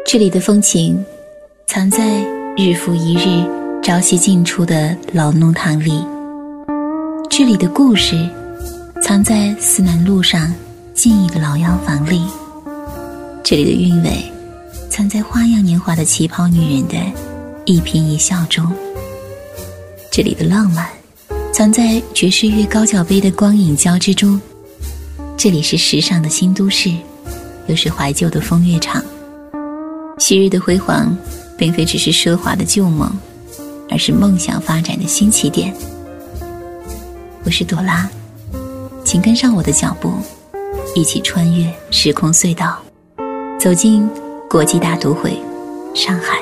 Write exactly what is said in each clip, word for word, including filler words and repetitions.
这里的风情藏在日复一日朝夕进出的老弄堂里，这里的故事藏在思南路上静谧的老洋房里，这里的韵味藏在花样年华的旗袍女人的一颦一笑中，这里的浪漫藏在爵士乐高脚杯的光影交织中，这里是时尚的新都市，又是怀旧的风月场。昔日的辉煌并非只是奢华的旧梦，而是梦想发展的新起点。我是朵拉，请跟上我的脚步，一起穿越时空隧道，走进国际大都会上海。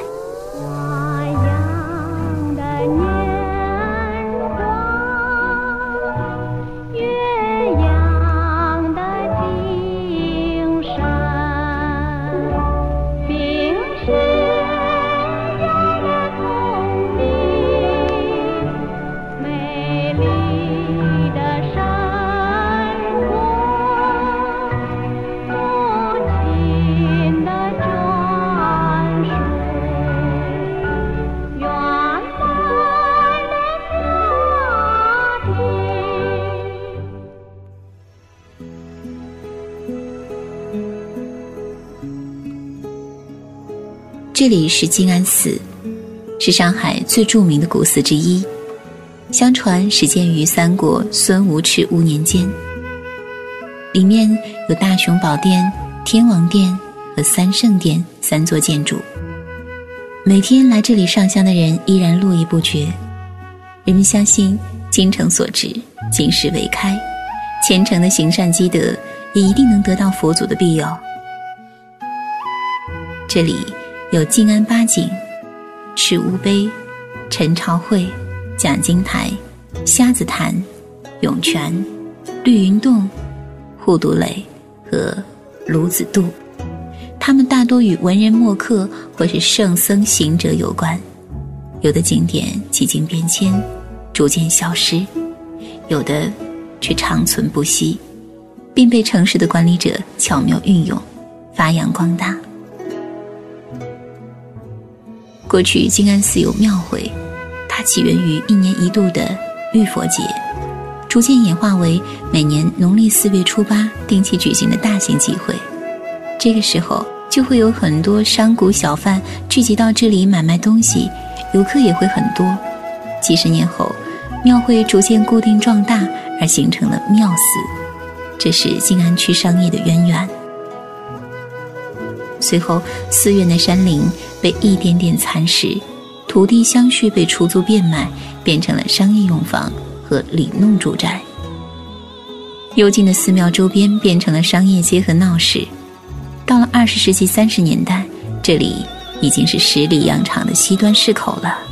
这里是静安寺，是上海最著名的古寺之一，相传始建于三国孙吴赤乌年间。里面有大雄宝殿、天王殿和三圣殿三座建筑。每天来这里上香的人依然络绎不绝。人们相信精诚所至，金石为开，虔诚的行善积德也一定能得到佛祖的庇佑。这里有静安八景、赤乌碑、陈朝会、讲经台、瞎子潭、涌泉、绿云洞、护犊垒和卢子渡，它们大多与文人墨客或是圣僧行者有关。有的景点几经变迁，逐渐消失，有的却长存不息，并被城市的管理者巧妙运用，发扬光大。过去静安寺有庙会，它起源于一年一度的浴佛节，逐渐演化为每年农历四月初八定期举行的大型集会。这个时候就会有很多商贾小贩聚集到这里买卖东西，游客也会很多。几十年后，庙会逐渐固定壮大，而形成了庙寺，这是静安区商业的渊源。随后寺院的山林被一点点蚕食，土地相续被出租变卖，变成了商业用房和里弄住宅。幽静的寺庙周边变成了商业街和闹市。到了二十世纪三十年代，这里已经是十里洋场的西端市口了。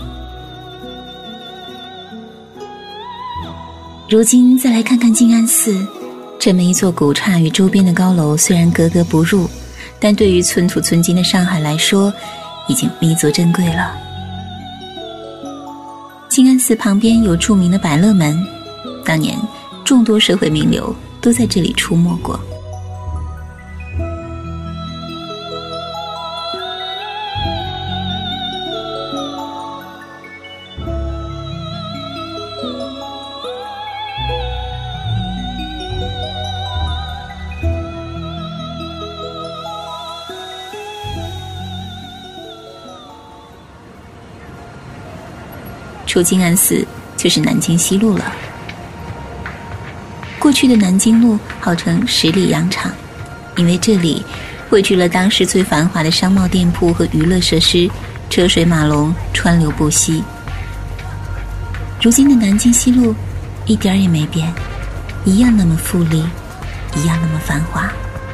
如今再来看看静安寺，这么一座古刹与周边的高楼虽然格格不入，但对于寸土寸金的上海来说，已经弥足珍贵了。静安寺旁边有著名的百乐门，当年众多社会名流都在这里出没过。出静安寺就是南京西路了。过去的南京路号称十里洋场，因为这里汇聚了当时最繁华的商贸店铺和娱乐设施，车水马龙，川流不息。如今的南京西路一点也没变，一样那么富丽，一样那么繁华。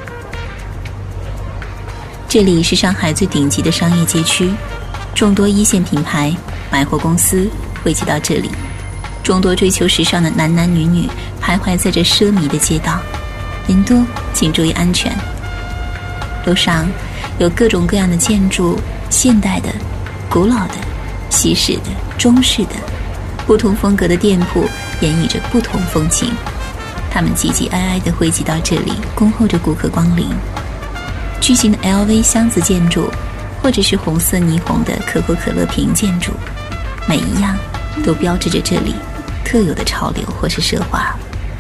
这里是上海最顶级的商业街区，众多一线品牌、百货公司汇集到这里，众多追求时尚的男男女女徘徊在这奢靡的街道，人多请注意安全。路上有各种各样的建筑，现代的、古老的、西式的、中式的，不同风格的店铺演绎着不同风情，他们挤挤挨挨地汇集到这里，恭候着顾客光临。巨型的 L V 箱子建筑或者是红色霓虹的可口可乐瓶建筑，每一样都标志着这里特有的潮流或是奢华。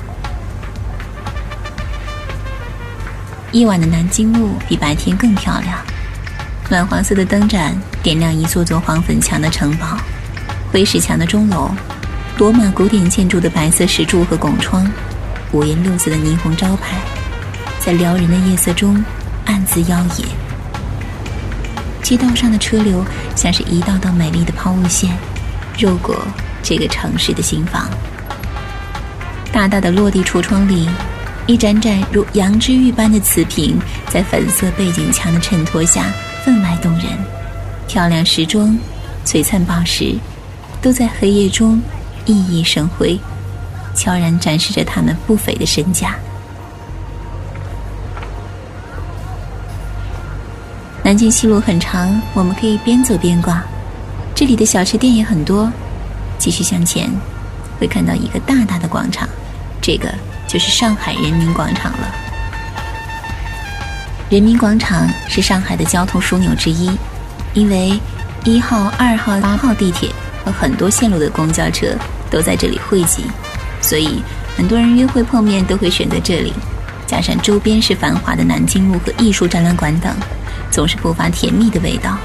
夜晚的南京路比白天更漂亮，暖黄色的灯盏点亮一座座黄粉墙的城堡，灰石墙的钟楼，罗马古典建筑的白色石柱和拱窗，五颜六色的霓虹招牌，在撩人的夜色中暗自摇曳。街道上的车流像是一道道美丽的抛物线，绕过这个城市的心房。大大的落地橱窗里，一盏盏如羊脂玉般的瓷瓶在粉色背景墙的衬托下分外动人，漂亮时装、璀璨宝石都在黑夜中熠熠生辉，悄然展示着他们不菲的身价。南京西路很长，我们可以边走边逛，这里的小吃店也很多。继续向前会看到一个大大的广场，这个就是上海人民广场了。人民广场是上海的交通枢纽之一，因为一号、二号、八号地铁和很多线路的公交车都在这里汇集，所以很多人约会碰面都会选择这里。加上周边是繁华的南京路和艺术展览馆等，总是不乏甜蜜的味道。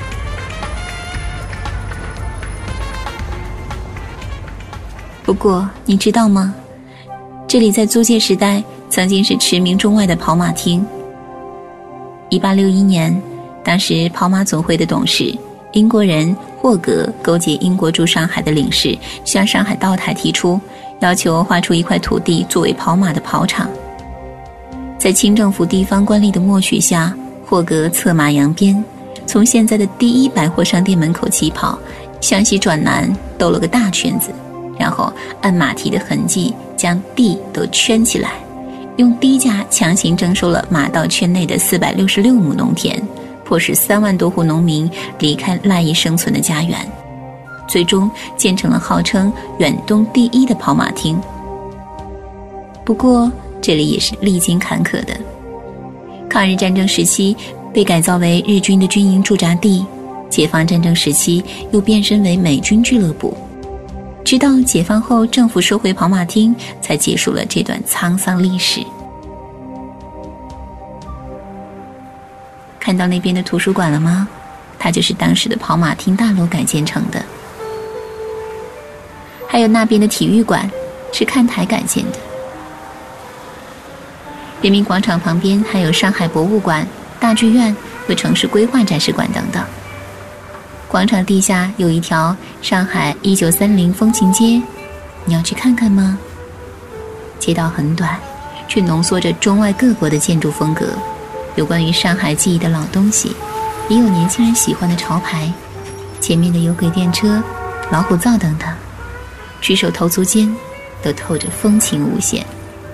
不过你知道吗？这里在租界时代曾经是驰名中外的跑马厅。一八六一年，当时跑马总会的董事英国人霍格勾结英国驻上海的领事，向上海道台提出要求划出一块土地作为跑马的跑场。在清政府地方官吏的默许下，霍格策马扬鞭，从现在的第一百货商店门口起跑，向西转南兜了个大圈子，然后按马蹄的痕迹将地都圈起来，用低价强行征收了马道圈内的四百六十六亩农田，迫使三万多户农民离开赖以生存的家园，最终建成了号称远东第一的跑马厅。不过这里也是历经坎坷的，抗日战争时期被改造为日军的军营驻扎地，解放战争时期又变身为美军俱乐部，直到解放后政府收回跑马厅，才结束了这段沧桑历史。看到那边的图书馆了吗？它就是当时的跑马厅大楼改建成的。还有那边的体育馆是看台改建的。人民广场旁边还有上海博物馆、大剧院和城市规划展示馆等等。广场地下有一条上海一九三零风情街，你要去看看吗？街道很短，却浓缩着中外各国的建筑风格，有关于上海记忆的老东西，也有年轻人喜欢的潮牌，前面的有轨电车、老虎灶等等，举手投足间都透着风情无限。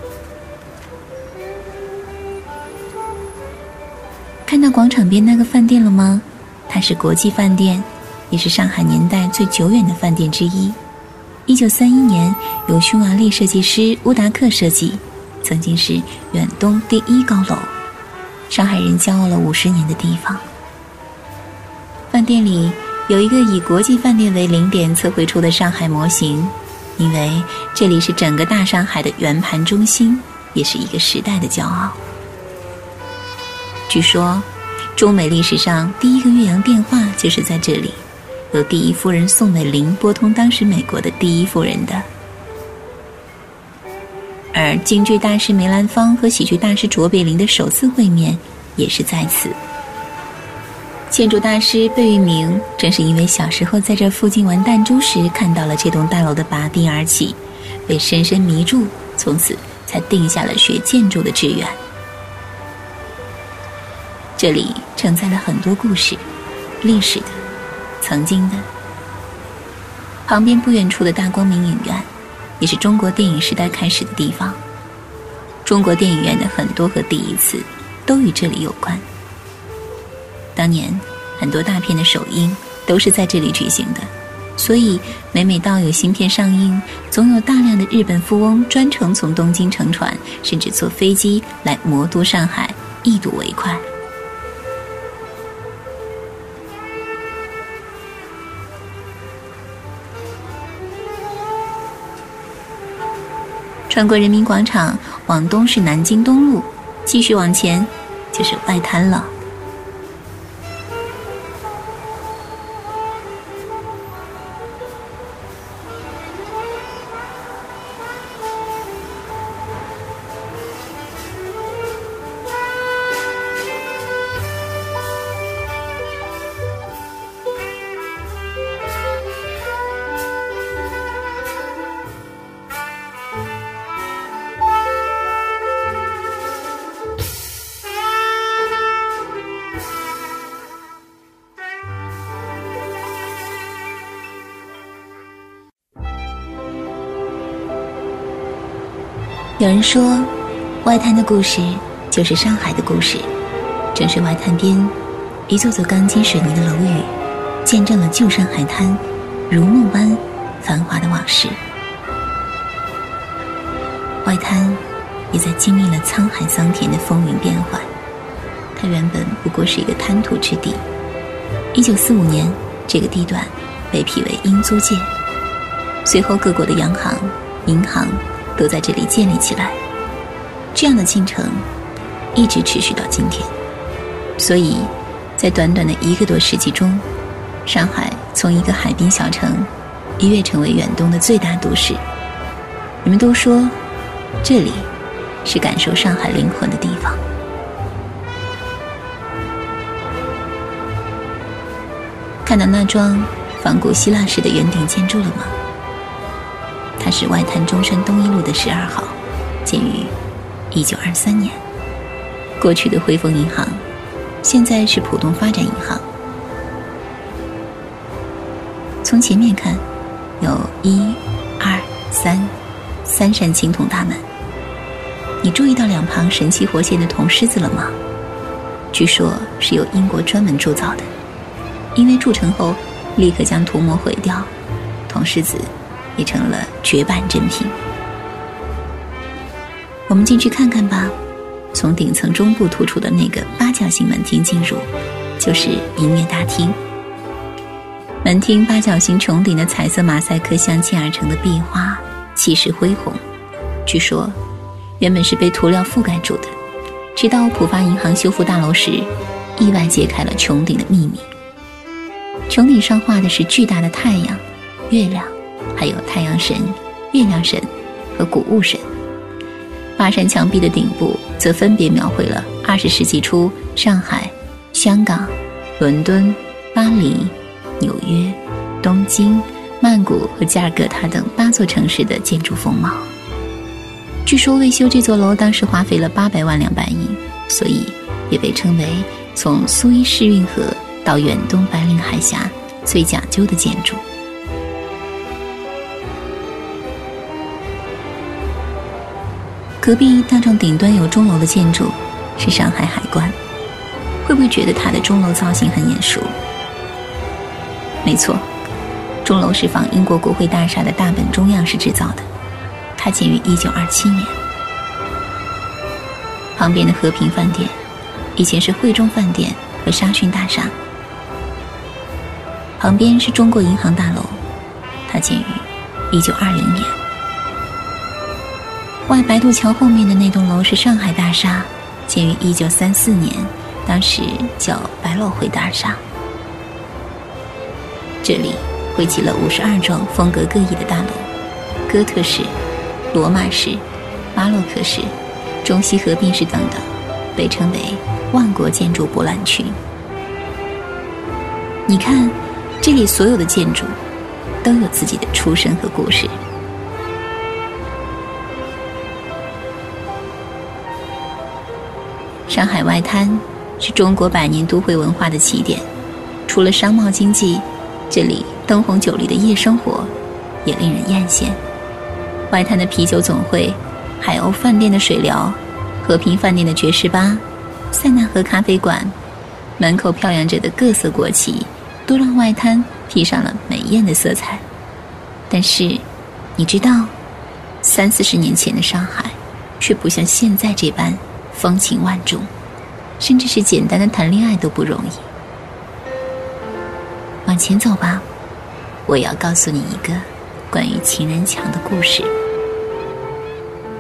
看到广场边那个饭店了吗？它是国际饭店，也是上海年代最久远的饭店之一。一九三一年由匈牙利设计师乌达克设计，曾经是远东第一高楼，上海人骄傲了五十年的地方。饭店里有一个以国际饭店为零点测绘出的上海模型，因为这里是整个大上海的圆盘中心，也是一个时代的骄傲。据说中美历史上第一个越洋电话就是在这里，由第一夫人宋美龄拨通当时美国的第一夫人的。而京剧大师梅兰芳和喜剧大师卓别林的首次会面也是在此。建筑大师贝聿铭正是因为小时候在这附近玩弹珠时看到了这栋大楼的拔地而起，被深深迷住，从此才定下了学建筑的志愿。这里承载了很多故事，历史的，曾经的。旁边不远处的大光明影院也是中国电影时代开始的地方。中国电影院的很多和第一次都与这里有关。当年很多大片的首映都是在这里举行的，所以每每到有新片上映，总有大量的日本富翁专程从东京乘船，甚至坐飞机来魔都上海一睹为快。 穿过人民广场，往东是南京东路，继续往前就是外滩了。有人说，外滩的故事就是上海的故事。正是外滩边一座座钢筋水泥的楼宇，见证了旧上海滩如梦般繁华的往事。外滩也在经历了沧海桑田的风云变幻。它原本不过是一个滩涂之地。一九四五年，这个地段被批为英租界，随后各国的洋行、银行都在这里建立起来，这样的进程一直持续到今天。所以在短短的一个多世纪中，上海从一个海滨小城一跃成为远东的最大都市。人们都说这里是感受上海灵魂的地方。看到那幢仿古希腊式的圆顶建筑了吗？它是外滩中山东一路的十二号，建于一九二三年。过去的汇丰银行，现在是浦东发展银行。从前面看，有一、二、三三扇青铜大门。你注意到两旁神气活现的铜狮子了吗？据说是由英国专门铸造的，因为铸成后立刻将涂膜毁掉，铜狮子也成了绝版珍品。我们进去看看吧。从顶层中部突出的那个八角形门厅进入，就是营业大厅。门厅八角形穹顶的彩色马赛克镶嵌而成的壁画，气势恢宏。据说原本是被涂料覆盖住的，直到浦发银行修复大楼时，意外揭开了穹顶的秘密。穹顶上画的是巨大的太阳、月亮，还有太阳神、月亮神和谷物神。八扇墙壁的顶部则分别描绘了二十世纪初上海、香港、伦敦、巴黎、纽约、东京、曼谷和加尔各答等八座城市的建筑风貌。据说为修这座楼当时花费了八百万两白银，所以也被称为从苏伊士运河到远东白令海峡最讲究的建筑。隔壁那幢顶端有钟楼的建筑是上海海关，会不会觉得它的钟楼造型很眼熟？没错，钟楼是仿英国国会大厦的大本钟样式制造的，它建于一九二七年。旁边的和平饭店以前是汇中饭店和沙逊大厦，旁边是中国银行大楼，它建于一九二零年。外白渡桥后面的那栋楼是上海大厦，建于一九三四年，当时叫百老汇大厦。这里汇集了五十二幢风格各异的大楼，哥特式、罗马式、巴洛克式、中西合并式等等，被称为万国建筑博览群。你看，这里所有的建筑都有自己的出身和故事。上海外滩是中国百年都会文化的起点，除了商贸经济，这里灯红酒绿的夜生活也令人艳羡。外滩的啤酒总会、海鸥饭店的水疗、和平饭店的爵士吧、塞纳河咖啡馆，门口飘扬着的各色国旗，都让外滩披上了美艳的色彩。但是你知道，三四十年前的上海却不像现在这般风情万种，甚至是简单的谈恋爱都不容易。往前走吧，我要告诉你一个关于情人墙的故事。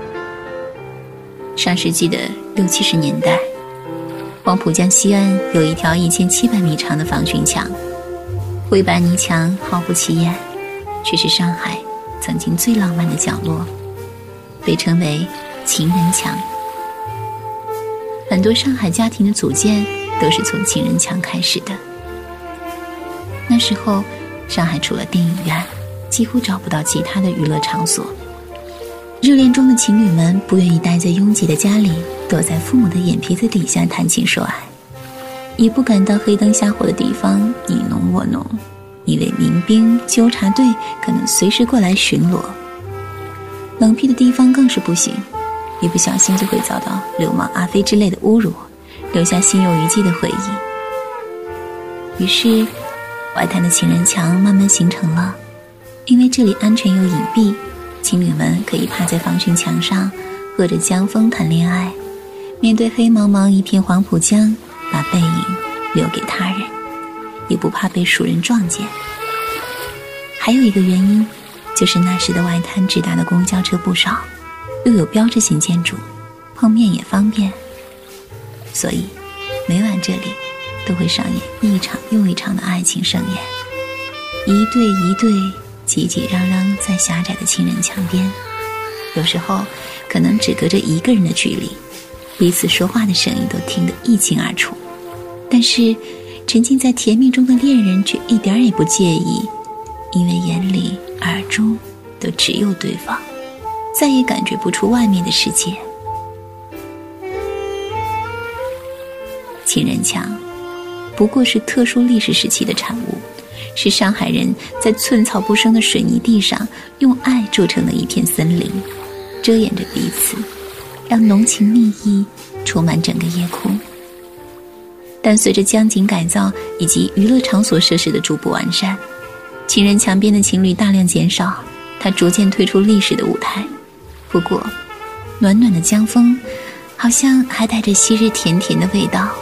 上世纪的六七十年代，黄浦江西岸有一条一千七百米长的防汛墙，灰白泥墙毫不起眼，却是上海曾经最浪漫的角落，被称为情人墙。很多上海家庭的组建都是从情人墙开始的。那时候上海除了电影院几乎找不到其他的娱乐场所，热恋中的情侣们不愿意待在拥挤的家里，躲在父母的眼皮子底下谈情说爱，也不敢到黑灯瞎火的地方你侬我侬，以为民兵纠察队可能随时过来巡逻。冷僻的地方更是不行，一不小心就会遭到流氓阿飞之类的侮辱，留下心有余悸的回忆。于是外滩的情人墙慢慢形成了，因为这里安全又隐蔽，情侣们可以趴在防汛墙上喝着江风谈恋爱，面对黑茫茫一片黄浦江，把背影留给他人，也不怕被熟人撞见。还有一个原因，就是那时的外滩直达的公交车不少，又有标志性建筑，碰面也方便，所以每晚这里都会上演一场又一场的爱情盛宴，一对一对挤挤嚷嚷在狭窄的情人墙边，有时候可能只隔着一个人的距离，彼此说话的声音都听得一清二楚，但是沉浸在甜蜜中的恋人却一点也不介意，因为眼里耳中都只有对方，再也感觉不出外面的世界。情人墙不过是特殊历史时期的产物，是上海人在寸草不生的水泥地上用爱筑成的一片森林，遮掩着彼此，让浓情蜜意充满整个夜空。但随着江景改造以及娱乐场所设施的逐步完善，情人墙边的情侣大量减少，它逐渐退出历史的舞台。不过暖暖的江风好像还带着昔日甜甜的味道。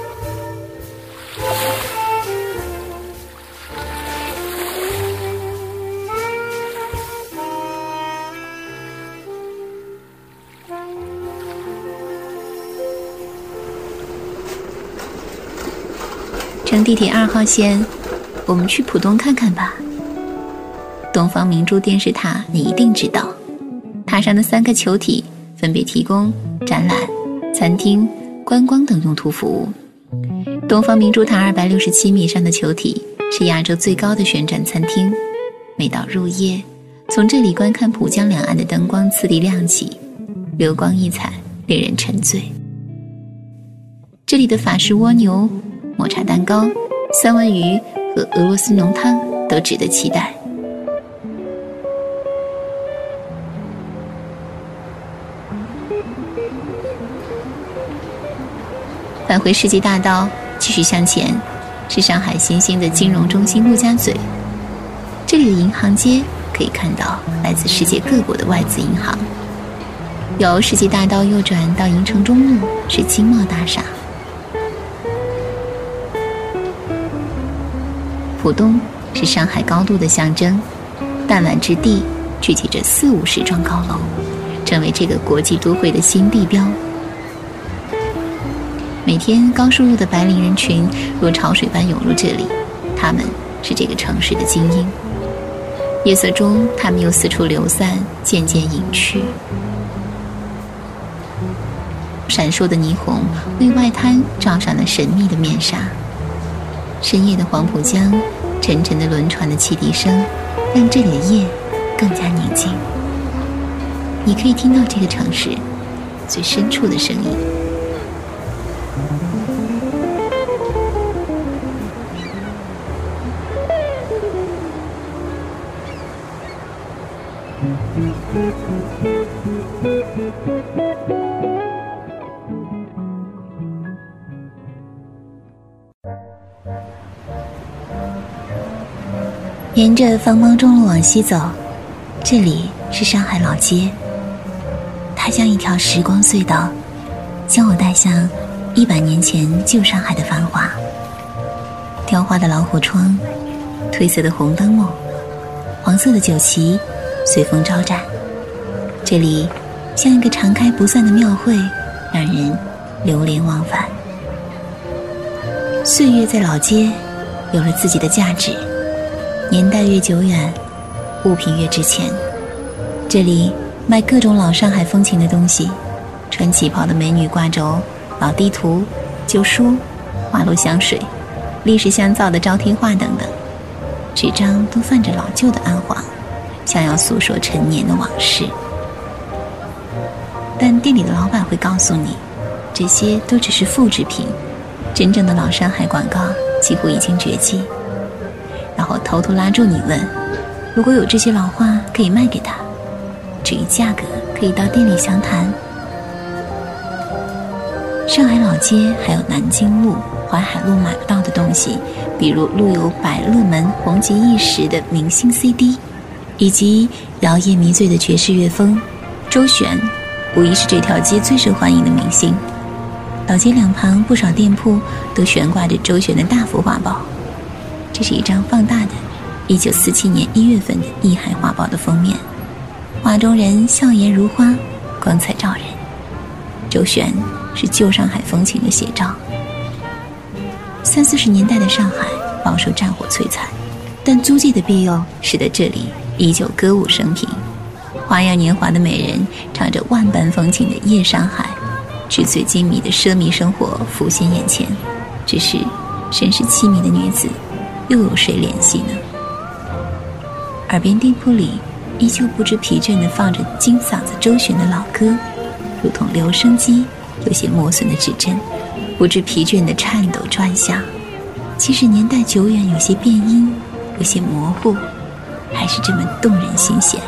乘地铁二号线，我们去浦东看看吧。东方明珠电视塔你一定知道，塔上的三个球体分别提供展览、餐厅、观光等用途服务。东方明珠塔二百六十七米以上的球体是亚洲最高的旋转餐厅，每到入夜，从这里观看浦江两岸的灯光次第亮起，流光溢彩，令人沉醉。这里的法式蜗牛、抹茶蛋糕、三文鱼和俄罗斯浓汤都值得期待。返回世纪大道，继续向前，是上海新兴的金融中心陆家嘴。这里的银行街可以看到来自世界各国的外资银行。由世纪大道右转到银城中路是金茂大厦。浦东是上海高度的象征，弹丸之地聚集着四五十幢高楼，成为这个国际都会的新地标。每天高收入的白领人群如潮水般涌入这里，他们是这个城市的精英。夜色中，他们又四处流散，渐渐隐去。闪烁的霓虹为外滩罩上了神秘的面纱。深夜的黄浦江，沉沉的轮船的汽笛声，让这里的夜更加宁静。你可以听到这个城市最深处的声音。沿着方庄中路往西走，这里是上海老街，它像一条时光隧道，将我带向一百年前旧上海的繁华。雕花的老虎窗，褪色的红灯笼，黄色的酒旗随风招展。这里像一个常开不散的庙会，让人流连忘返。岁月在老街有了自己的价值，年代越久远，物品越值钱。这里卖各种老上海风情的东西，穿旗袍的美女挂轴、老地图、旧书、花露香水、历史香皂的招贴画等等，纸张都泛着老旧的暗黄，像要诉说陈年的往事。但店里的老板会告诉你，这些都只是复制品，真正的老上海广告几乎已经绝迹。然后偷偷拉住你问，如果有这些老画可以卖给他，至于价格可以到店里详谈。上海老街还有南京路、淮海路买不到的东西，比如路有百乐门红极一时的明星 C D， 以及摇曳迷醉的爵士乐风。周璇无疑是这条街最受欢迎的明星，老街两旁不少店铺都悬挂着周璇的大幅画报。这是一张放大的一九四七年一月份的《艺海画报》的封面，画中人笑颜如花，光彩照人。周璇是旧上海风情的写照。三四十年代的上海饱受战火摧残，但租界的庇佑使得这里依旧歌舞升平。花样年华的美人唱着万般风情的夜上海，纸醉金迷的奢靡生活浮现眼前。只是身世凄迷的女子，又有谁怜惜呢？耳边店铺里依旧不知疲倦地放着金嗓子周璇的老歌，如同留声机有些磨损的指针，不知疲倦地颤抖转向。即使年代久远，有些变音，有些模糊，还是这么动人心弦。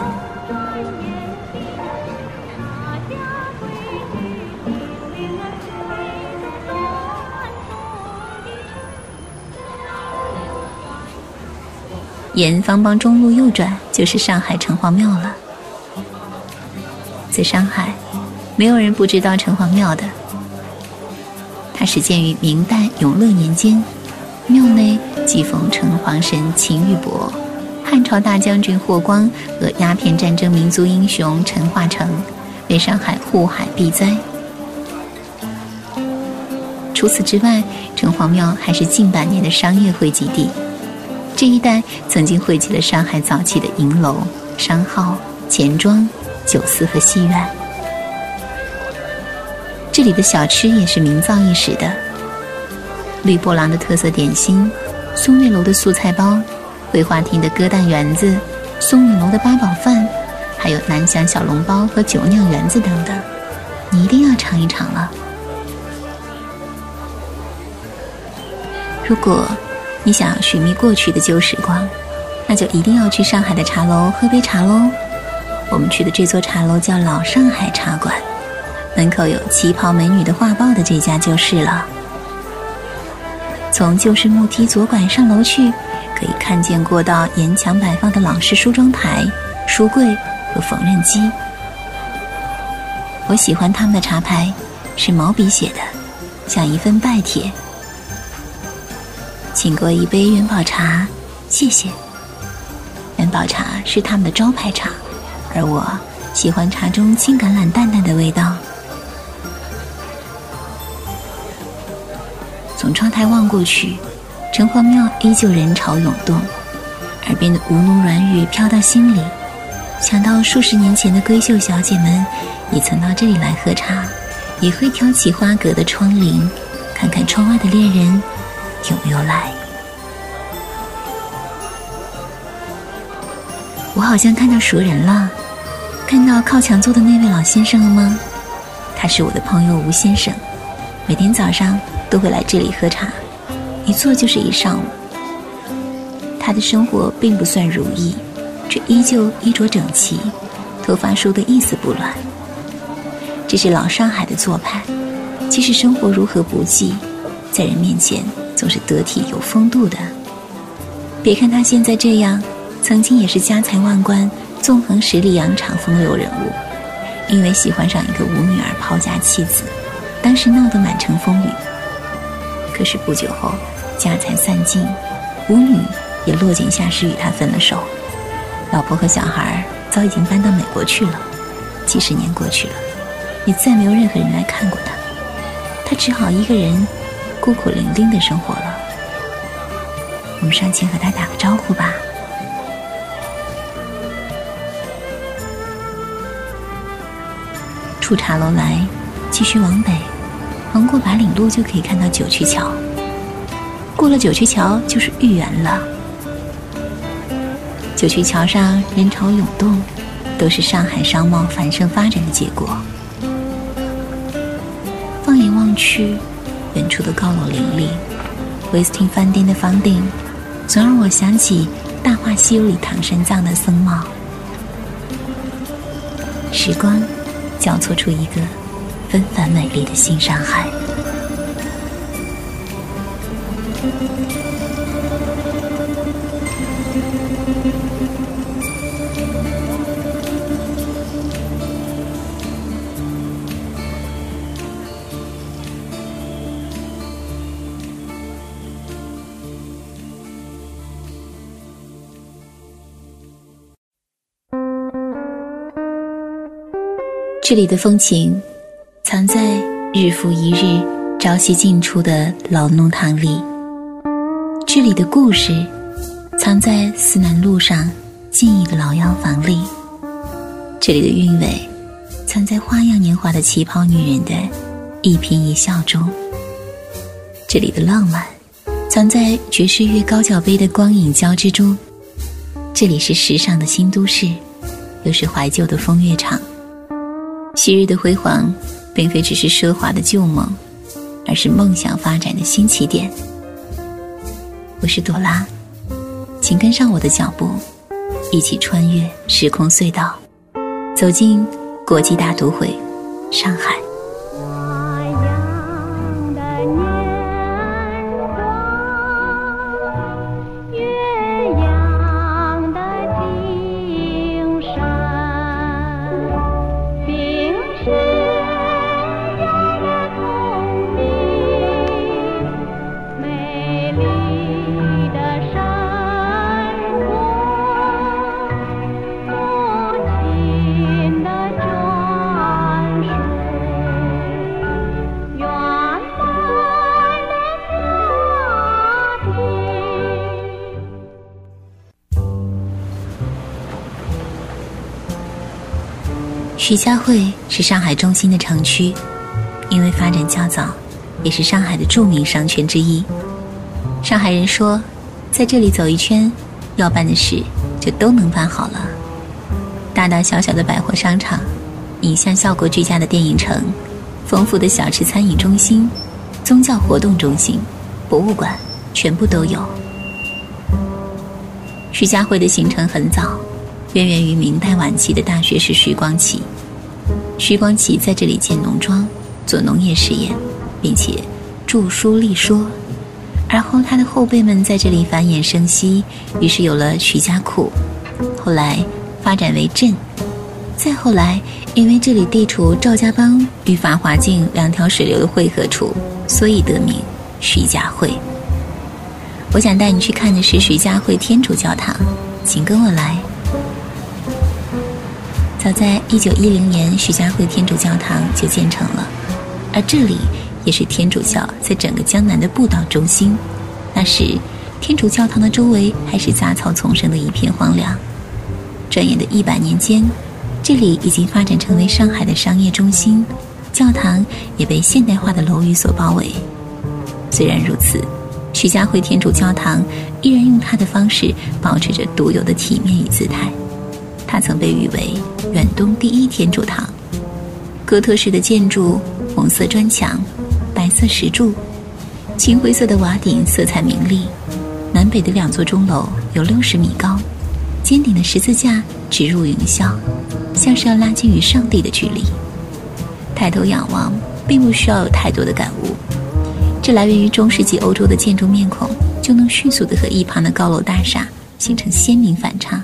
沿方浜中路右转就是上海城隍庙了。在上海，没有人不知道城隍庙的。它始建于明代永乐年间，庙内祭奉城隍神秦玉伯、汉朝大将军霍光和鸦片战争民族英雄陈化成，为上海护海避灾。除此之外，城隍庙还是近百年的商业汇集地。这一带曾经汇集了上海早期的银楼、商号、钱庄、酒肆和戏院。这里的小吃也是名噪一时的，绿波廊的特色点心、松月楼的素菜包、桂花厅的鸽蛋圆子、松影楼的八宝饭，还有南翔小笼包和酒酿圆子等等，你一定要尝一尝了。如果你想要寻觅过去的旧时光，那就一定要去上海的茶楼喝杯茶喽。我们去的这座茶楼叫老上海茶馆，门口有旗袍美女的画报的这家就是了。从旧式木梯左拐上楼去，可以看见过道沿墙摆放的老式梳妆台、书柜和缝纫机。我喜欢他们的茶牌，是毛笔写的，像一份拜帖。请过一杯元宝茶，谢谢。元宝茶是他们的招牌茶，而我喜欢茶中青橄榄淡淡的味道。从窗台望过去，城隍庙依旧人潮涌动，耳边的吴侬软语飘到心里，想到数十年前的闺秀小姐们也曾到这里来喝茶，也会挑起花格的窗棂，看看窗外的恋人有没有来。我好像看到熟人了，看到靠墙坐的那位老先生了吗？他是我的朋友吴先生，每天早上都会来这里喝茶，一坐就是一上午。他的生活并不算如意，却依旧衣着整齐，头发梳得一丝不乱。这是老上海的做派，即使生活如何不济，在人面前总是得体有风度的。别看他现在这样，曾经也是家财万贯、纵横十里洋场风流人物。因为喜欢上一个吴女儿抛家弃子，当时闹得满城风雨。可是不久后家财散尽，吴女也落井下石与他分了手，老婆和小孩早已经搬到美国去了， 几十年过去了，也再没有任何人来看过他，他只好一个人孤苦伶仃地生活了。我们上前和他打个招呼吧。出茶楼来，继续往北，横过白岭路就可以看到九曲桥。过了九曲桥就是豫园了。九曲桥上人潮涌动，都是上海商贸繁盛发展的结果。放眼望去，远处的高楼林立，威斯汀饭店的房顶，总让我想起《大话西游》里唐三藏的僧帽。时光交错出一个纷繁美丽的新上海。这里的风情藏在日复一日朝夕进出的老弄堂里，这里的故事藏在思南路上静谧的老洋房里，这里的韵味藏在花样年华的旗袍女人的一颦一笑中，这里的浪漫藏在爵士乐高脚杯的光影交织中，这里是时尚的新都市，又是怀旧的风月场。昔日的辉煌并非只是奢华的旧梦，而是梦想发展的新起点。我是朵拉，请跟上我的脚步，一起穿越时空隧道，走进国际大都会上海。徐家汇是上海中心的城区，因为发展较早，也是上海的著名商圈之一。上海人说，在这里走一圈，要办的事就都能办好了。大大小小的百货商场，影像效果俱佳的电影城，丰富的小吃餐饮中心，宗教活动中心，博物馆，全部都有。徐家汇的形成很早，渊源于明代晚期的大学士徐光启。徐光启在这里建农庄，做农业实验，并且著书立说。而后他的后辈们在这里繁衍生息，于是有了徐家库，后来发展为镇，再后来因为这里地处赵家浜与法华泾两条水流的汇合处，所以得名徐家汇。我想带你去看的是徐家汇天主教堂，请跟我来。早在一九一零年，徐家汇天主教堂就建成了，而这里也是天主教在整个江南的布道中心。那时天主教堂的周围还是杂草丛生的一片荒凉。转眼的一百年间，这里已经发展成为上海的商业中心，教堂也被现代化的楼宇所包围。虽然如此，徐家汇天主教堂依然用它的方式保持着独有的体面与姿态。它曾被誉为远东第一天主堂，哥特式的建筑，红色砖墙，白色石柱，青灰色的瓦顶，色彩明丽。南北的两座钟楼有六十米高，尖顶的十字架直入云霄，像是要拉近与上帝的距离。抬头仰望，并不需要有太多的感悟，这来源于中世纪欧洲的建筑面孔，就能迅速地和一旁的高楼大厦形成鲜明反差。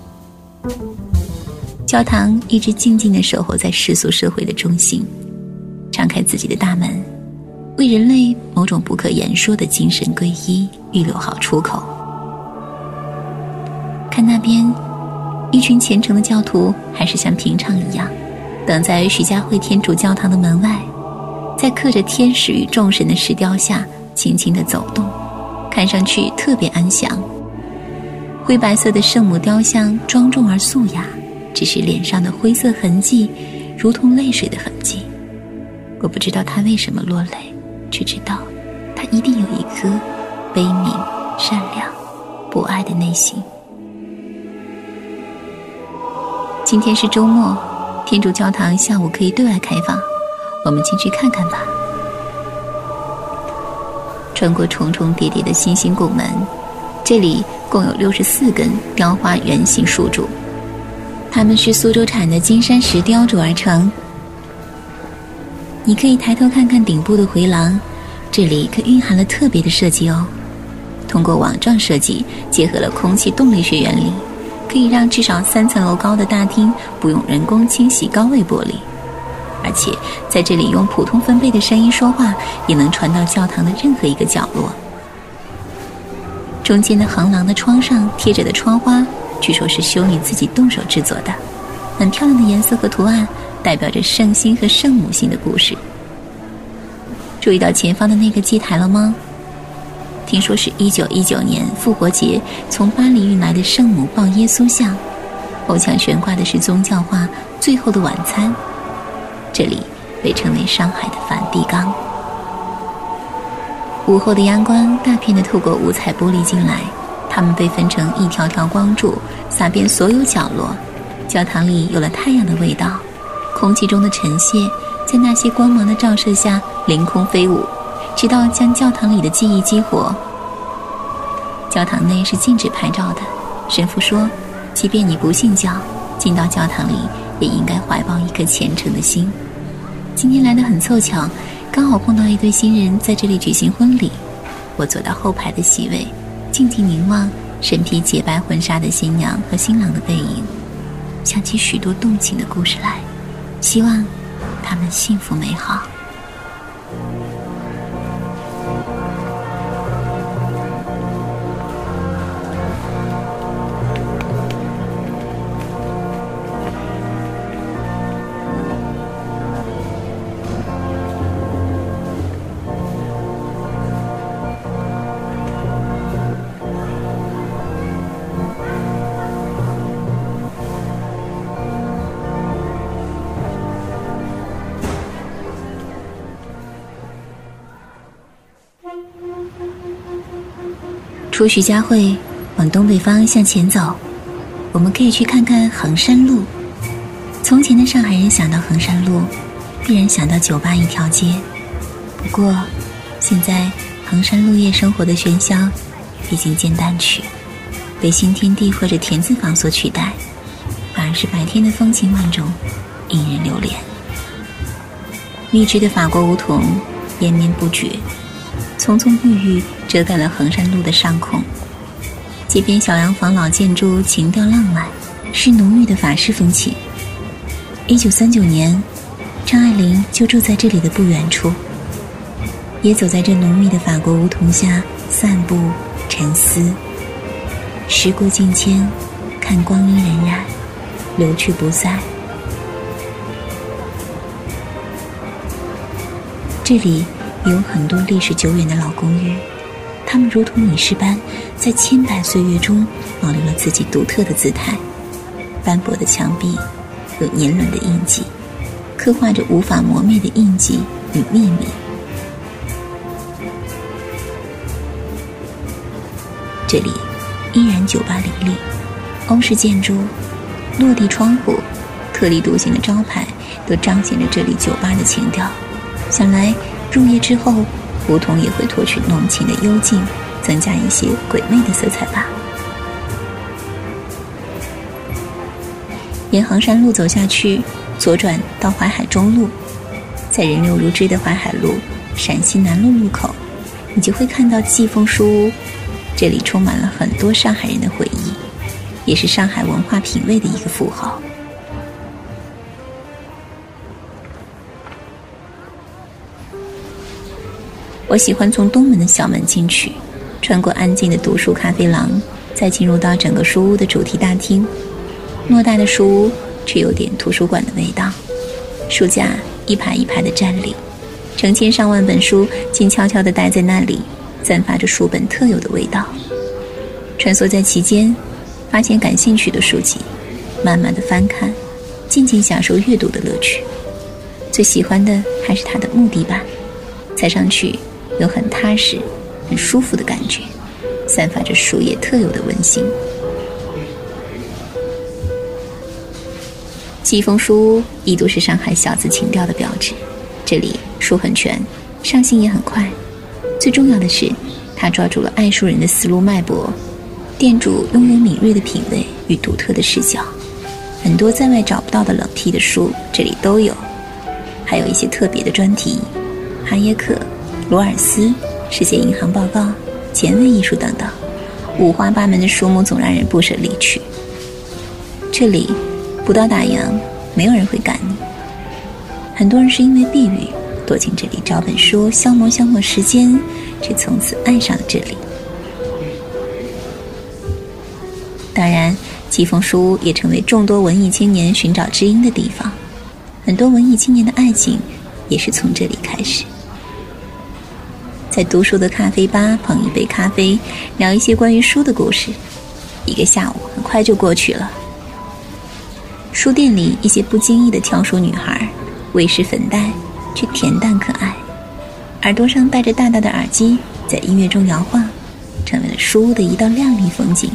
教堂一直静静地守候在世俗社会的中心，敞开自己的大门，为人类某种不可言说的精神皈依预留好出口。看那边，一群虔诚的教徒还是像平常一样， 等在徐家汇天主教堂的门外，在刻着天使与众神的石雕下轻轻地走动，看上去特别安详。灰白色的圣母雕像庄重而素雅，只是脸上的灰色痕迹如同泪水的痕迹。我不知道他为什么落泪，只知道他一定有一颗悲悯、善良、博爱的内心。今天是周末，天主教堂下午可以对外开放，我们进去看看吧。穿过重重叠叠的星星拱门，这里共有六十四根雕花圆形树柱，它们是苏州产的金山石雕琢而成。你可以抬头看看顶部的回廊，这里可蕴含了特别的设计哦。通过网状设计，结合了空气动力学原理，可以让至少三层楼高的大厅不用人工清洗高位玻璃，而且在这里用普通分贝的声音说话，也能传到教堂的任何一个角落。中间的横廊的窗上贴着的窗花，据说是修女自己动手制作的，很漂亮的颜色和图案，代表着圣心和圣母心的故事。注意到前方的那个祭台了吗？听说是一九一九年复活节从巴黎运来的圣母抱耶稣像，后墙悬挂的是宗教画《最后的晚餐》，这里被称为上海的梵蒂冈。午后的阳光大片的透过五彩玻璃进来，它们被分成一条条光柱，洒遍所有角落。教堂里有了太阳的味道，空气中的尘屑在那些光芒的照射下凌空飞舞，直到将教堂里的记忆激活。教堂内是禁止拍照的，神父说，即便你不信教，进到教堂里也应该怀抱一颗虔诚的心。今天来得很凑巧，刚好碰到一对新人在这里举行婚礼。我坐到后排的席位，静静凝望身披洁白婚纱的新娘和新郎的背影，想起许多动情的故事来，希望他们幸福美好。出徐家汇，往东北方向前走，我们可以去看看衡山路。从前的上海人想到衡山路，必然想到酒吧一条街。不过，现在衡山路夜生活的喧嚣已经渐淡去，被新天地或者田字坊所取代，反而是白天的风情万种，引人流连。密制的法国梧桐延绵不绝，葱葱郁郁遮盖了衡山路的上空。街边小洋房老建筑情调浪漫，是浓郁的法式风情。一九三九年，张爱玲就住在这里的不远处，也走在这浓密的法国梧桐下散步沉思。时过境迁，看光阴荏苒，流去不再。这里有很多历史久远的老公寓，它们如同隐士般在千百岁月中保留了自己独特的姿态。斑驳的墙壁有年轮的印记，刻画着无法磨灭的印记与秘密。这里依然酒吧林立，欧式建筑、落地窗户、特立独行的招牌都彰显着这里酒吧的情调。想来入夜之后，梧桐也会脱去浓情的幽静，增加一些鬼魅的色彩吧。沿衡山路走下去，左转到淮海中路，在人流如织的淮海路陕西南路路口，你就会看到季风书屋。这里充满了很多上海人的回忆，也是上海文化品味的一个符号。我喜欢从东门的小门进去，穿过安静的读书咖啡廊，再进入到整个书屋的主题大厅。偌大的书屋却有点图书馆的味道， 书架一排一排的站立，成千上万本书静悄悄地待在那里，散发着书本特有的味道。穿梭在其间，发现感兴趣的书籍，慢慢地翻看，静静享受阅读的乐趣。最喜欢的还是它的木地板，踩上去有很踏实很舒服的感觉，散发着书页特有的温馨。季风书屋一度是上海小资情调的标志，这里书很全，上新也很快，最重要的是它抓住了爱书人的思路脉搏，店主拥有敏锐的品味与独特的视角，很多在外找不到的冷僻的书这里都有，还有一些特别的专题，哈耶克、罗尔斯、世界银行报告、前卫艺术等等，五花八门的书目总让人不舍离去。这里不到打烊，没有人会赶你。很多人是因为避雨，躲进这里找本书消磨消磨时间，却从此爱上了这里。当然，季风书屋也成为众多文艺青年寻找知音的地方，很多文艺青年的爱情也是从这里开始。在读书的咖啡吧捧一杯咖啡，聊一些关于书的故事，一个下午很快就过去了。书店里一些不经意的挑书女孩，微施粉黛却恬淡可爱，耳朵上戴着大大的耳机，在音乐中摇晃，成为了书屋的一道亮丽风景。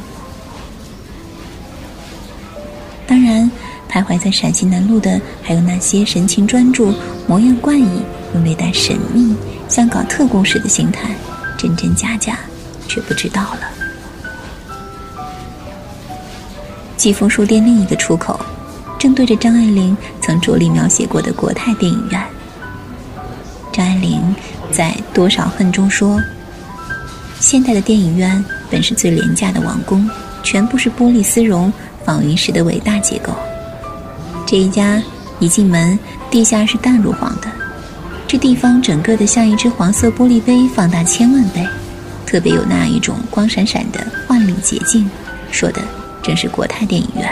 当然，徘徊在陕西南路的还有那些神情专注、模样怪异又略带神秘，像搞特工时的心态，真真假假却不知道了。季风书店另一个出口正对着张爱玲曾着力描写过的国泰电影院。张爱玲在《多少恨》中说，现代的电影院本是最廉价的王宫，全部是玻璃丝绒仿云石的伟大结构。这一家一进门，地下是淡乳黄的，这地方整个的像一只黄色玻璃杯放大千万倍，特别有那一种光闪闪的万里洁净，说的正是国泰电影院。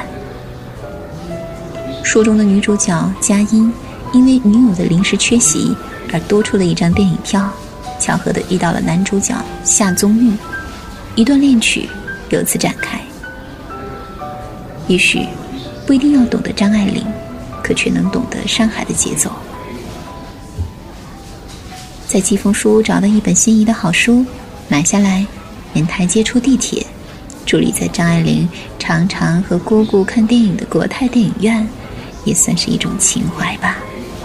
书中的女主角佳音因为女友的临时缺席而多出了一张电影票，巧合地遇到了男主角夏宗玉，一段恋曲由此展开。也许不一定要懂得张爱玲，可却能懂得上海的节奏。在季风书屋找到一本心仪的好书，买下来，沿台阶出地铁，伫立在张爱玲常常和姑姑看电影的国泰电影院，也算是一种情怀吧。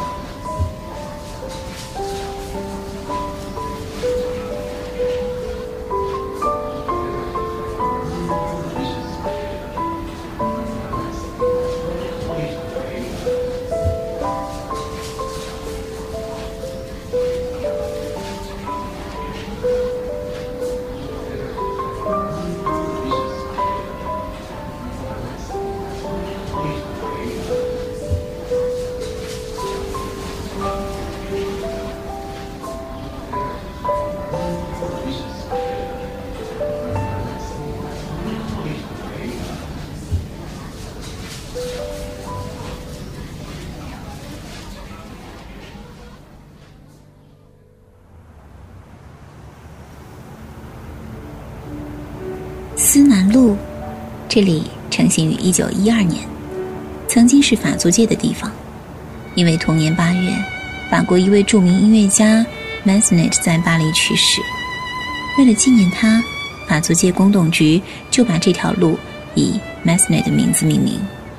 思南路，这里成型于一九一二年，曾经是法租界的地方。因为同年八月，法国一位著名音乐家 Massenet 在巴黎去世，为了纪念他，法租界公董局就把这条路以 Massenet 的名字命名。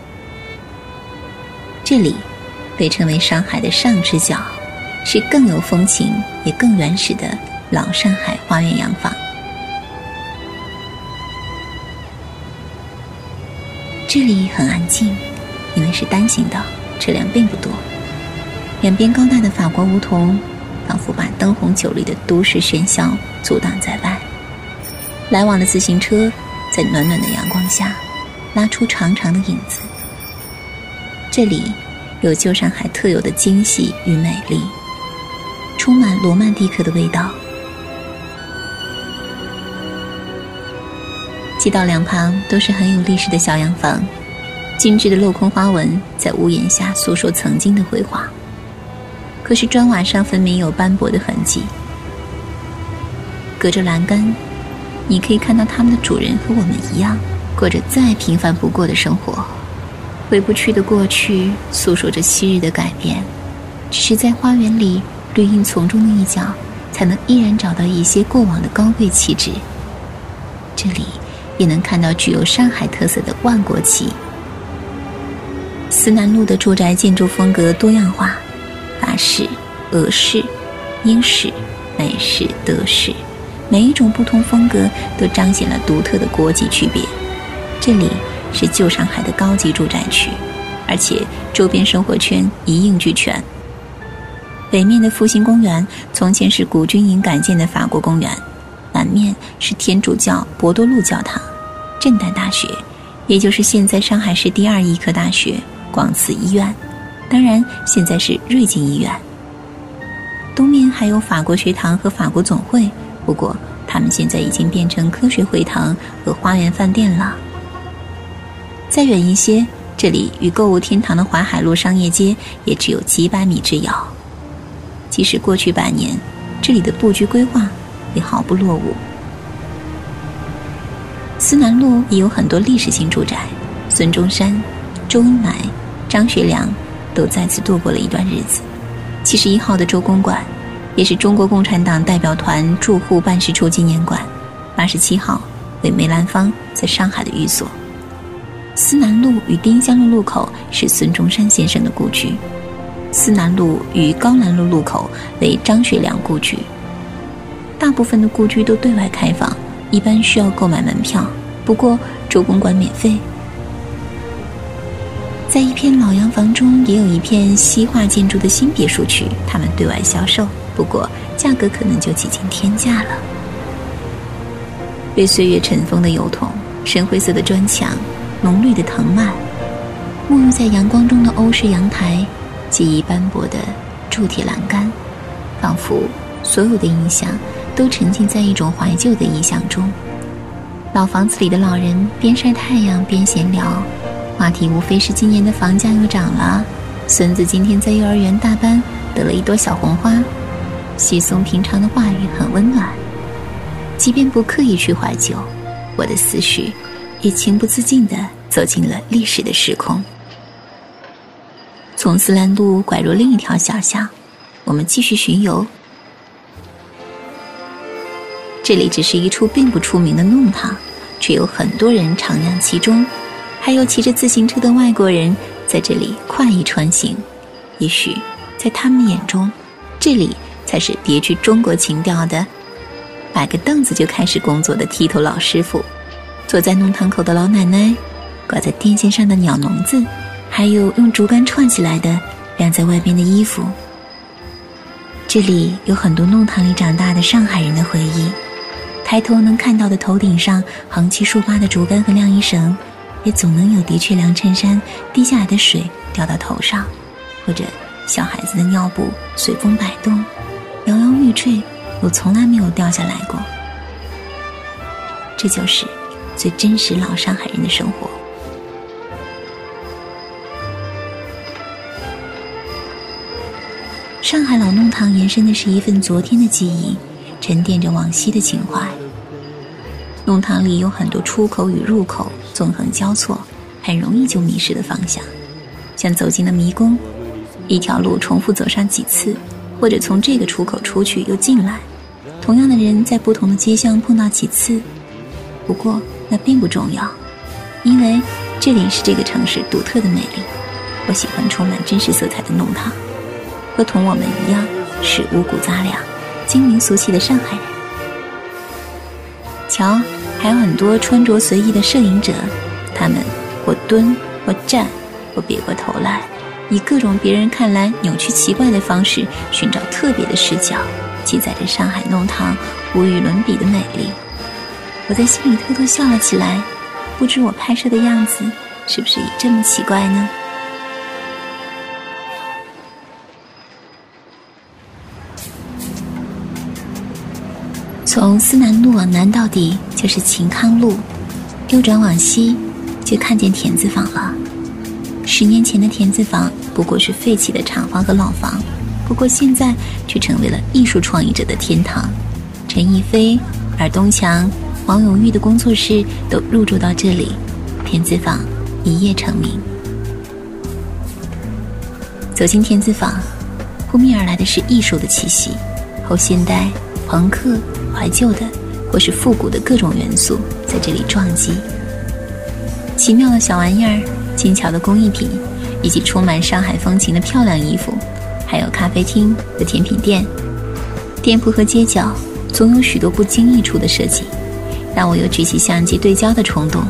这里被称为上海的上之角，是更有风情也更原始的老上海花园洋房。这里很安静，因为是单行道，车辆并不多。两边高大的法国梧桐仿佛把灯红酒绿的都市喧嚣阻挡在外，来往的自行车在暖暖的阳光下拉出长长的影子。这里有旧上海特有的精细与美丽，充满罗曼蒂克的味道。街道两旁都是很有历史的小洋房， 精致的镂空花纹在屋檐下诉说曾经的辉煌。可是砖瓦上分明有斑驳的痕迹，隔着栏杆，你可以看到他们的主人和我们一样，过着再平凡不过的生活。回不去的过去诉说着昔日的改变，只是在花园里绿荫丛中的一角，才能依然找到一些过往的高贵气质。这里也能看到具有上海特色的万国旗。思南路的住宅建筑风格多样化，法式、俄式、英式、美式、德式，每一种不同风格都彰显了独特的国际区别。这里是旧上海的高级住宅区，而且周边生活圈一应俱全。北面的复兴公园从前是古军营改建的法国公园，南面是天主教博多禄教堂、震旦大学，也就是现在上海市第二医科大学、广慈医院，当然现在是瑞金医院。东面还有法国学堂和法国总会，不过他们现在已经变成科学会堂和花园饭店了。再远一些，这里与购物天堂的淮海路商业街也只有几百米之遥。即使过去百年，这里的布局规划也毫不落伍。思南路也有很多历史性住宅，孙中山、周恩来、张学良都在此度过了一段日子。七十一号的周公馆也是中国共产党代表团驻沪办事处纪念馆，八十七号为梅兰芳在上海的寓所。思南路与丁香路路口是孙中山先生的故居，思南路与高兰路路口为张学良故居。大部分的故居都对外开放，一般需要购买门票，不过周公馆免费。在一片老洋房中也有一片西化建筑的新别墅区，他们对外销售，不过价格可能就几近天价了。被岁月尘封的油桶，深灰色的砖墙，浓绿的藤蔓，沐浴在阳光中的欧式阳台，记忆斑驳的铸铁栏杆，仿佛所有的印象都沉浸在一种怀旧的意象中。老房子里的老人边晒太阳边闲聊，话题无非是今年的房价又涨了，孙子今天在幼儿园大班得了一朵小红花，稀松平常的话语很温暖。即便不刻意去怀旧，我的思绪也情不自禁地走进了历史的时空。从思南路拐入另一条小巷，我们继续巡游。这里只是一处并不出名的弄堂，却有很多人徜徉其中，还有骑着自行车的外国人在这里快意穿行。也许在他们眼中，这里才是别具中国情调的摆个凳子就开始工作的剃头老师傅，坐在弄堂口的老奶奶，挂在电线上的鸟笼子，还有用竹竿串起来的晾在外边的衣服。这里有很多弄堂里长大的上海人的回忆，抬头能看到的头顶上横七竖八的竹竿和晾衣绳，也总能有的确凉衬衫滴下来的水掉到头上，或者小孩子的尿布随风摆动，摇摇欲坠，又从来没有掉下来过。这就是最真实老上海人的生活。上海老弄堂延伸的是一份昨天的记忆，沉淀着往昔的情怀。弄堂里有很多出口与入口纵横交错，很容易就迷失了方向，像走进了迷宫，一条路重复走上几次，或者从这个出口出去又进来，同样的人在不同的街巷碰到几次。不过那并不重要，因为这里是这个城市独特的美丽。我喜欢充满真实色彩的弄堂，和同我们一样是五谷杂粮、精明俗气的上海人。瞧，还有很多穿着随意的摄影者，他们或蹲或站或别过头来，以各种别人看来扭曲奇怪的方式寻找特别的视角，记载着上海弄堂无与伦比的美丽。我在心里偷偷笑了起来，不知我拍摄的样子是不是也这么奇怪呢？从思南路往南到底就是秦康路，右转往西就看见田子坊了。 十年前的田子坊不过是废弃的厂房和老房，不过现在却成为了艺术创意者的天堂。陈逸飞、尔东强、王永玉的工作室都入驻到这里，田子坊一夜成名。走进田子坊，扑面而来的是艺术的气息，后现代、朋克、怀旧的或是复古的各种元素在这里撞击。奇妙的小玩意儿，精巧的工艺品，以及充满上海风情的漂亮衣服，还有咖啡厅和甜品店。店铺和街角总有许多不经意处的设计，让我有举起相机对焦的冲动。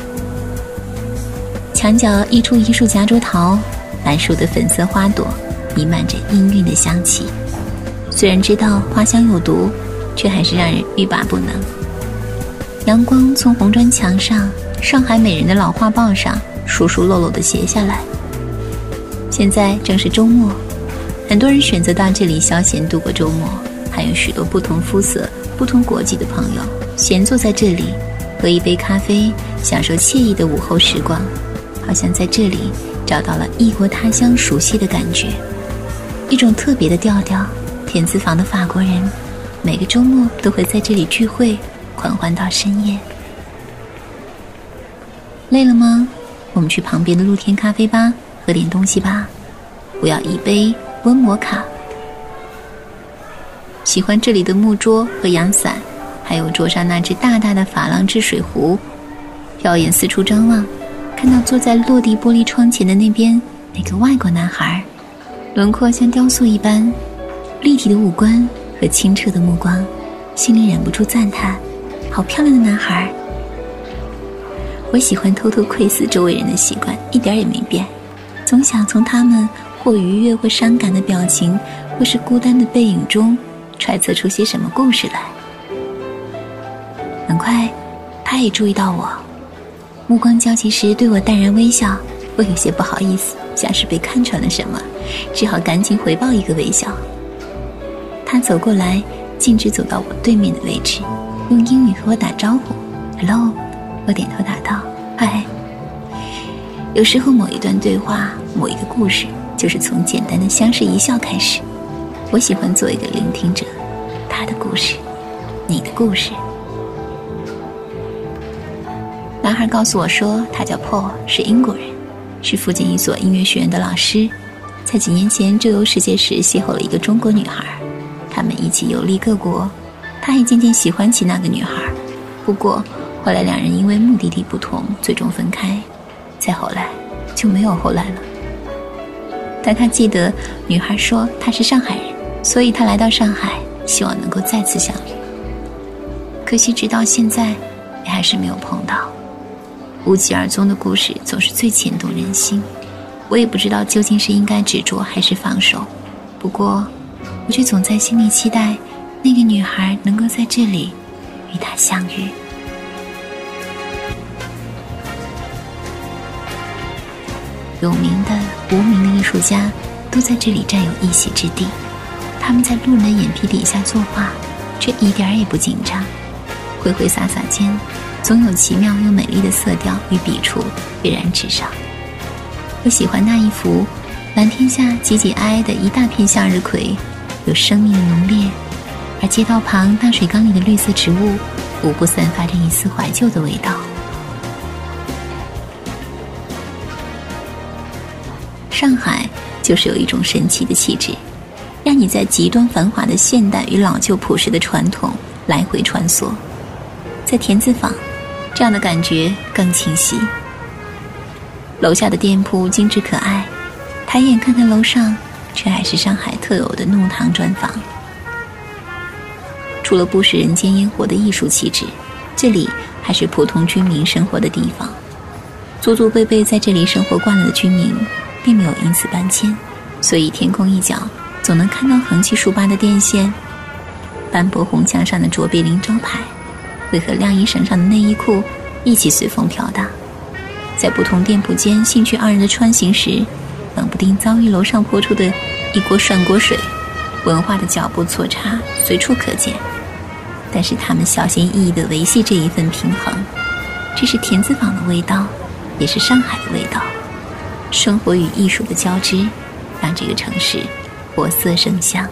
墙角一出一束夹竹桃，满树的粉色花朵弥漫着氤氲的香气。虽然知道花香有毒，却还是让人欲罢不能。阳光从红砖墙上、上海美人的老画报上疏疏漏漏地斜下来。现在正是周末，很多人选择到这里消闲度过周末，还有许多不同肤色、不同国籍的朋友闲坐在这里，喝一杯咖啡，享受惬意的午后时光，好像在这里找到了异国他乡熟悉的感觉，一种特别的调调。田子坊的法国人每个周末都会在这里聚会，狂欢到深夜。累了吗？我们去旁边的露天咖啡吧，喝点东西吧。我要一杯温摩卡。喜欢这里的木桌和阳伞，还有桌上那只大大的珐琅制水壶。瞟眼四处张望，看到坐在落地玻璃窗前的那边那个外国男孩，轮廓像雕塑一般，立体的五官和清澈的目光，心里忍不住赞叹：好漂亮的男孩。我喜欢偷偷窥视周围人的习惯一点也没变，总想从他们或愉悦或伤感的表情，或是孤单的背影中揣测出些什么故事来。很快他也注意到我，目光交集时对我淡然微笑。我有些不好意思，像是被看穿了什么，只好赶紧回报一个微笑。他走过来，径直走到我对面的位置，用英语和我打招呼 Hello。 我点头答道嗨。有时候某一段对话，某一个故事，就是从简单的相视一笑开始。我喜欢做一个聆听者，他的故事，你的故事。男孩告诉我说他叫 Paul， 是英国人，是附近一所音乐学院的老师，在几年前周游世界时邂逅了一个中国女孩，他们一起游历各国，他还渐渐喜欢起那个女孩。不过后来两人因为目的地不同最终分开，再后来就没有后来了。但他记得女孩说她是上海人，所以他来到上海，希望能够再次相遇。可惜直到现在也还是没有碰到。无疾而终的故事总是最牵动人心，我也不知道究竟是应该执着还是放手，不过我却总在心里期待那个女孩能够在这里与他相遇。有名的无名的艺术家都在这里占有一席之地，他们在路人的眼皮底下作画，却一点也不紧张，挥挥洒洒间总有奇妙又美丽的色调与笔触跃然纸上。我喜欢那一幅蓝天下挤挤挨挨的一大片向日葵，有生命的浓烈，而街道旁大水缸里的绿色植物无不散发着一丝怀旧的味道。上海就是有一种神奇的气质，让你在极端繁华的现代与老旧朴实的传统来回穿梭。在田子坊，这样的感觉更清晰。楼下的店铺精致可爱，抬眼看看楼上，却还是上海特有的弄堂砖房。除了不食人间烟火的艺术气质，这里还是普通居民生活的地方。祖祖辈辈在这里生活惯了的居民并没有因此搬迁，所以天空一角总能看到横七竖八的电线，斑驳红墙上的卓别林招牌会和晾衣绳上的内衣裤一起随风飘荡。在不同店铺间兴趣盎然的穿行时，冷不丁遭遇楼上泼出的一锅涮锅水，文化的脚步错差随处可见。但是他们小心翼翼地维系这一份平衡，这是田子坊的味道，也是上海的味道。 生活与艺术的交织，让这个城市活色生香。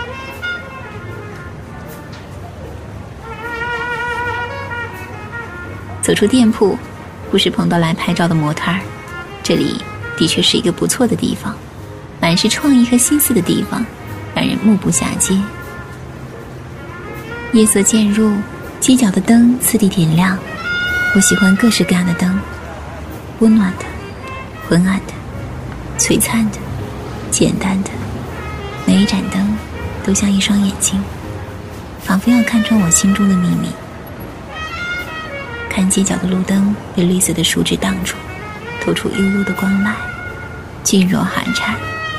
走出店铺，不是碰到来拍照的模特儿，这里的确是一个不错的地方，满是创意和心思的地方，让人目不暇接。夜色渐入，街角的灯次第点亮，我喜欢各式各样的灯，温暖的，昏暗的，璀璨的，简单的，每一盏灯都像一双眼睛，仿佛要看穿我心中的秘密。看街角的路灯被绿色的树枝挡住，透出幽幽的光来，静若寒蝉。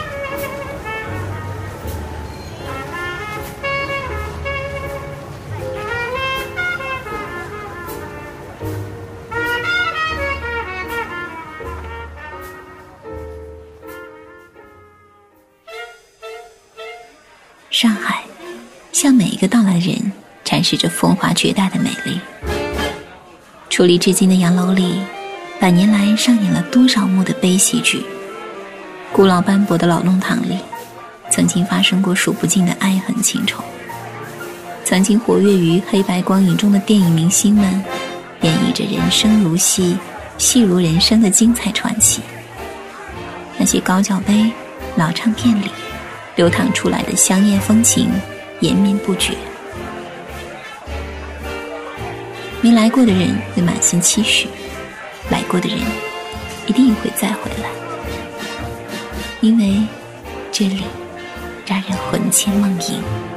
上海向每一个到来的人展示着风华绝代的美丽。矗立至今的洋楼里，百年来上演了多少幕的悲喜剧。古老斑驳的老弄堂里，曾经发生过数不尽的爱恨情仇。曾经活跃于黑白光影中的电影明星们，演绎着人生如戏，戏如人生的精彩传奇。那些高脚杯、老唱片里流淌出来的香艳风情，延绵不绝。没来过的人会满心期许，来过的人一定会再回来，因为这里让人魂牵梦萦。